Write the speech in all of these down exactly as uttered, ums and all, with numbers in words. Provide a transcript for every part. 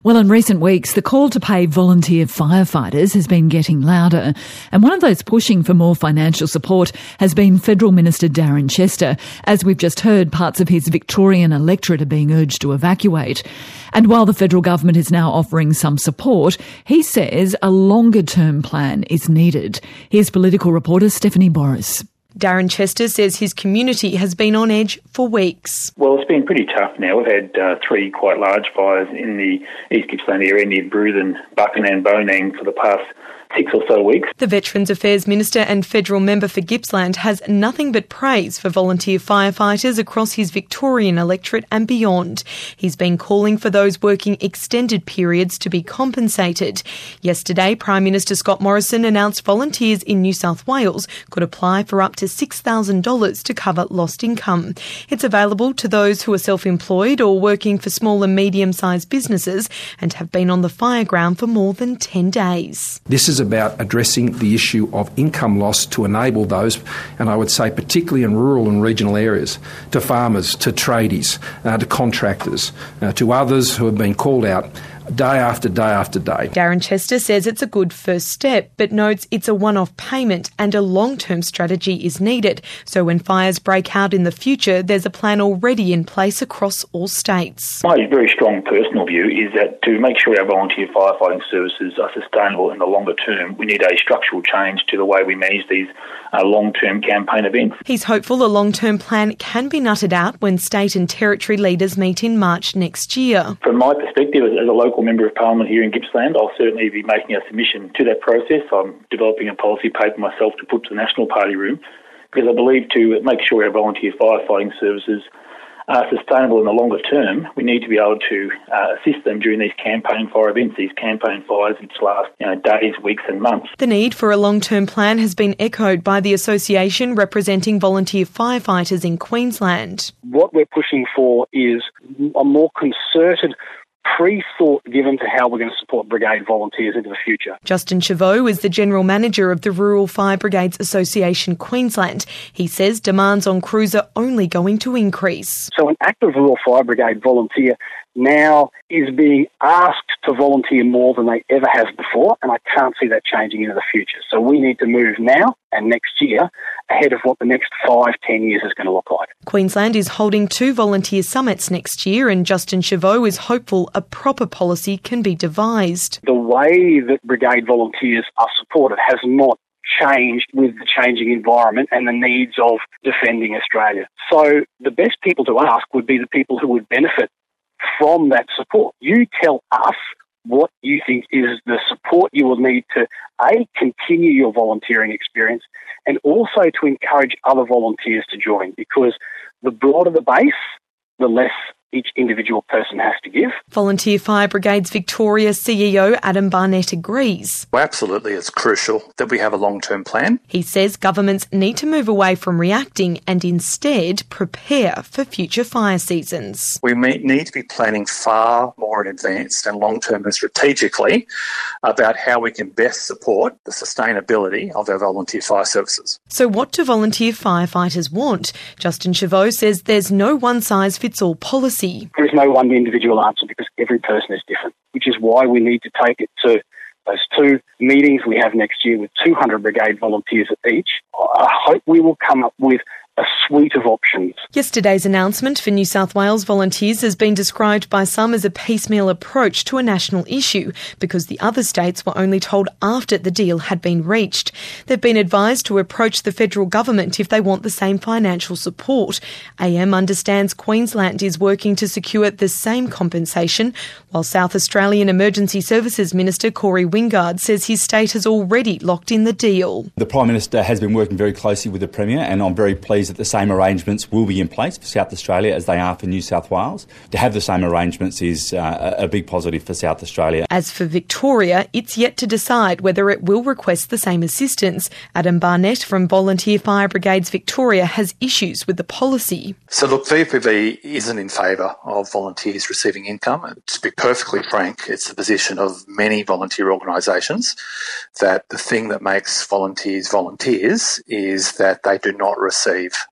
Well, in recent weeks, the call to pay volunteer firefighters has been getting louder, and one of those pushing for more financial support has been Federal Minister Darren Chester. As we've just heard, parts of his Victorian electorate are being urged to evacuate. And while the federal government is now offering some support, he says a longer-term plan is needed. Here's political reporter Stephanie Boris. Darren Chester says his community has been on edge for weeks. Well, it's been pretty tough now. We've had uh, three quite large fires in the East Gippsland area near Bruthen, Buchan and Bonang for the past six or so weeks. The Veterans Affairs Minister and federal member for Gippsland has nothing but praise for volunteer firefighters across his Victorian electorate and beyond. He's been calling for those working extended periods to be compensated. Yesterday, Prime Minister Scott Morrison announced volunteers in New South Wales could apply for up to six thousand dollars to cover lost income. It's available to those who are self-employed or working for small and medium-sized businesses and have been on the fire ground for more than ten days. This is about addressing the issue of income loss to enable those, and I would say particularly in rural and regional areas, to farmers, to tradies, uh, to contractors, uh, to others who have been called out day after day after day. Darren Chester says it's a good first step, but notes it's a one-off payment and a long-term strategy is needed. So when fires break out in the future, there's a plan already in place across all states. My very strong personal view is that to make sure our volunteer firefighting services are sustainable in the longer term, we need a structural change to the way we manage these uh, long-term campaign events. He's hopeful a long-term plan can be nutted out when state and territory leaders meet in March next year. From my perspective as a local Member of Parliament here in Gippsland, I'll certainly be making a submission to that process. I'm developing a policy paper myself to put to the National Party room because I believe to make sure our volunteer firefighting services are sustainable in the longer term, we need to be able to uh, assist them during these campaign fire events, these campaign fires which last you know, days, weeks and months. The need for a long-term plan has been echoed by the association representing volunteer firefighters in Queensland. What we're pushing for is a more concerted pre-thought given to how we're going to support brigade volunteers into the future. Justin Chavot is the General Manager of the Rural Fire Brigades Association Queensland. He says demands on crews are only going to increase. So an active Rural Fire Brigade volunteer now is being asked to volunteer more than they ever have before, and I can't see that changing into the future. So we need to move now and next year ahead of what the next five, ten years is going to look like. Queensland is holding two volunteer summits next year, and Justin Chavot is hopeful a proper policy can be devised. The way that brigade volunteers are supported has not changed with the changing environment and the needs of defending Australia. So the best people to ask would be the people who would benefit from that support. You tell us what you think is the support you will need to, A, continue your volunteering experience and also to encourage other volunteers to join, because the broader the base, the less each individual person has to give. Volunteer Fire Brigades Victoria C E O Adam Barnett agrees. Well, absolutely, it's crucial that we have a long-term plan. He says governments need to move away from reacting and instead prepare for future fire seasons. We need to be planning far more in advance and long-term and strategically about how we can best support the sustainability of our volunteer fire services. So what do volunteer firefighters want? Justin Chavot says there's no one-size-fits-all policy. There is no one individual answer because every person is different, which is why we need to take it to those two meetings we have next year with two hundred brigade volunteers at each. I hope we will come up with a suite of options. Yesterday's announcement for New South Wales volunteers has been described by some as a piecemeal approach to a national issue because the other states were only told after the deal had been reached. They've been advised to approach the federal government if they want the same financial support. A M understands Queensland is working to secure the same compensation, while South Australian Emergency Services Minister Corey Wingard says his state has already locked in the deal. The Prime Minister has been working very closely with the Premier, and I'm very pleased that the same arrangements will be in place for South Australia as they are for New South Wales. To have the same arrangements is uh, a big positive for South Australia. As for Victoria, it's yet to decide whether it will request the same assistance. Adam Barnett from Volunteer Fire Brigades Victoria has issues with the policy. So look, V P B isn't in favour of volunteers receiving income. And to be perfectly frank, it's the position of many volunteer organisations that the thing that makes volunteers volunteers is that they do not receive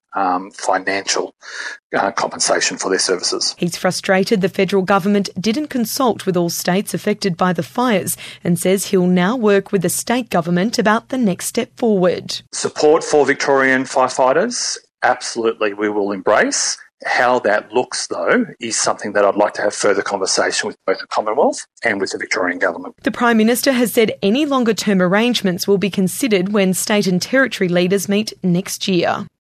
um, financial uh, compensation for their services. He's frustrated the federal government didn't consult with all states affected by the fires and says he'll now work with the state government about the next step forward. Support for Victorian firefighters, absolutely we will embrace. How that looks, though, is something that I'd like to have further conversation with both the Commonwealth and with the Victorian Government. The Prime Minister has said any longer-term arrangements will be considered when state and territory leaders meet next year.